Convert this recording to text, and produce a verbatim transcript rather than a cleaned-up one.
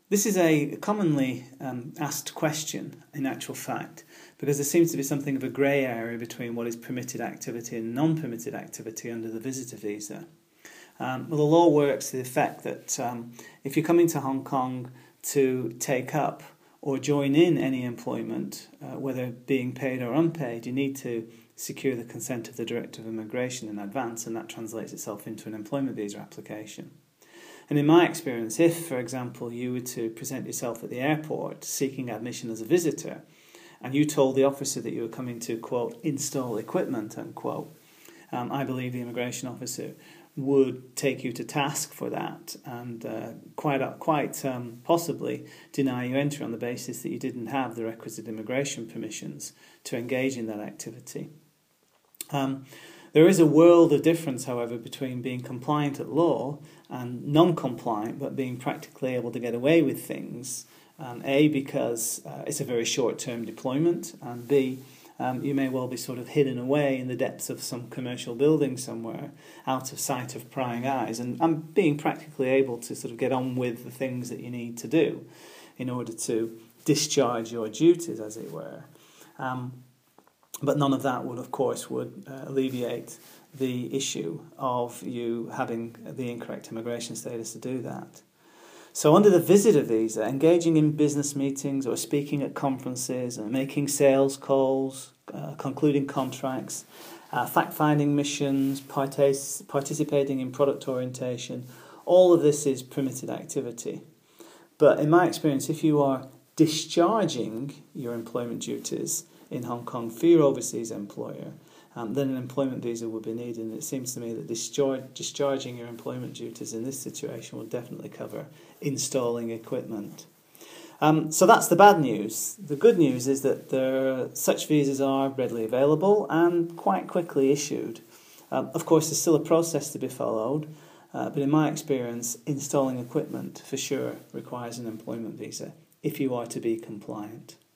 This is a commonly um, asked question, in actual fact, because there seems to be something of a grey area between what is permitted activity and non-permitted activity under the visitor visa. Um, well, the law works to the effect that um, if you're coming to Hong Kong to take up or join in any employment, uh, whether being paid or unpaid, you need to secure the consent of the Director of Immigration in advance, and that translates itself into an employment visa application. And in my experience, if, for example, you were to present yourself at the airport seeking admission as a visitor, and you told the officer that you were coming to, quote, install equipment, unquote, um, I believe the immigration officer would take you to task for that and uh, quite uh, quite um, possibly deny you entry on the basis that you didn't have the requisite immigration permissions to engage in that activity. Um, There is a world of difference, however, between being compliant at law and non-compliant, but being practically able to get away with things. Um, A, because uh, it's a very short-term deployment, and B, um, you may well be sort of hidden away in the depths of some commercial building somewhere, out of sight of prying eyes, and, and being practically able to sort of get on with the things that you need to do in order to discharge your duties, as it were. Um, But none of that would, of course, would uh, alleviate the issue of you having the incorrect immigration status to do that. So under the visitor visa, engaging in business meetings or speaking at conferences and making sales calls, uh, concluding contracts, uh, fact-finding missions, partic- participating in product orientation, all of this is permitted activity. But in my experience, if you are discharging your employment duties in Hong Kong for your overseas employer, um, then an employment visa would be needed. And it seems to me that discharge, discharging your employment duties in this situation will definitely cover installing equipment. Um, so that's the bad news. The good news is that there, such visas are readily available and quite quickly issued. Um, of course, there's still a process to be followed, uh, but in my experience, installing equipment for sure requires an employment visa if you are to be compliant.